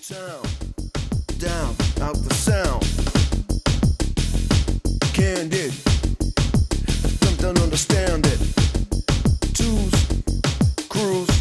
town, down, out the sound. Candid, some don't understand it. Twos, crews,